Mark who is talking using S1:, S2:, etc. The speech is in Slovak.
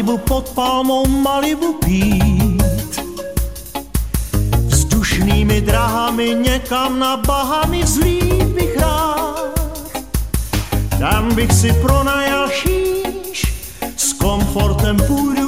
S1: Malibu pod palmou Malibu pít. Vzdušnými drahami někam na Bahamy vzlít bych rád. Tam bych si pronajal šíš, s komfortem půjdu